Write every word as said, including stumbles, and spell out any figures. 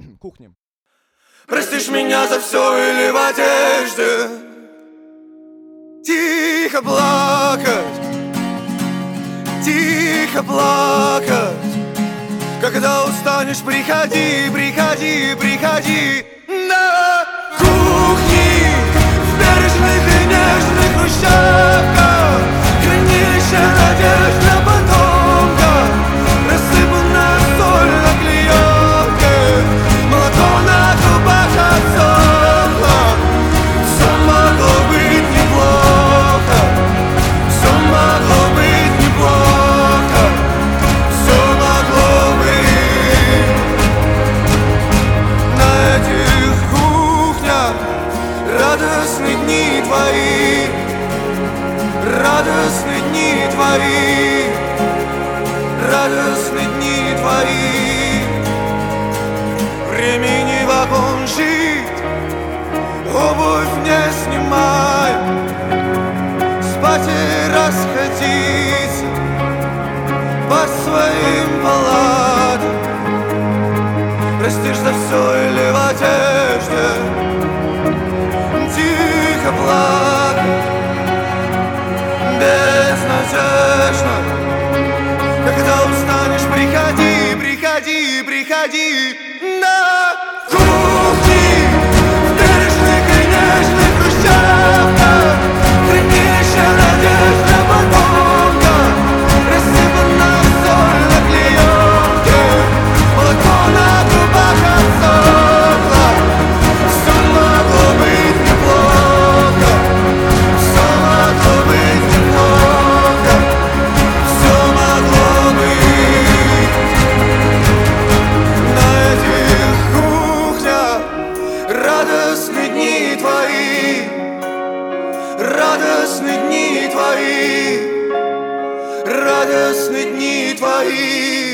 кухне. Простишь меня за все или в одежде тихо плакать, тихо плакать. Когда устанешь, приходи, приходи, приходи на кухни в бережных и нежных хрущевках. Хранилище надежд на потомках, рассыпанная соль на клеенке, молоко на губах отсохло. Все могло быть неплохо, все могло быть неплохо, все могло быть. На этих кухнях радостные дни твои, радостные дни твои, радостные дни твои. Времени вагон жить, обувь не снимай, спать и расходиться по своим палатам. Простишь за все или в одежде тихо плакать, безнадежно. Когда устанешь, приходи, приходи, приходи на кухни в бережных и нежных хрущевках. Хранилище надежд на потомках, рассыпанная соль на клеенке, молоко на губах отсохло. Все могло быть неплохо, все могло быть неплохо, все могло быть. На этих кухнях радостные дни твои, радостные дни твои, радостные дни твои.